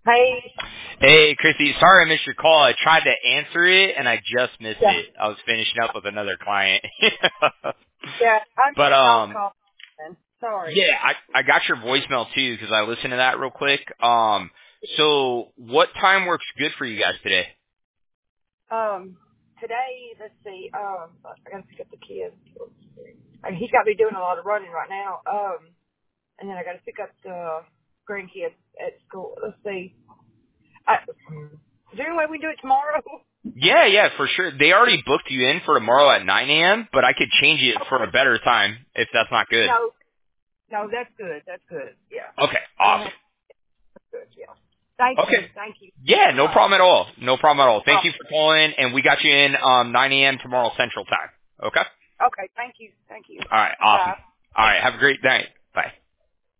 Hey. Hey, Chrissy. Sorry I missed your call. I tried to answer it, and I just missed Yeah. it. I was finishing up with another client. Yeah. I'm but, off call. Sorry. yeah, I got your voicemail, too, because I listened to that real quick. So what time works good for you guys today? Today, let's see. I gotta pick up the kids. He's got me doing a lot of running right now. And then I gotta pick up the grandkids at school. Let's see. Is there any way we can do it tomorrow? Yeah, for sure. They already booked you in for tomorrow at 9 a.m., but I could change it for a better time if that's not good. No, that's good. That's good. Yeah. Okay, I don't have awesome. good. Yeah. Thank Okay. you. Thank you. Yeah, All no right. problem at all. No problem at all. Oh, Thank you for calling, and we got you in 9 a.m. tomorrow Central Time. Okay? okay. Thank you. Thank you. All right, awesome. Bye. All right, have a great night.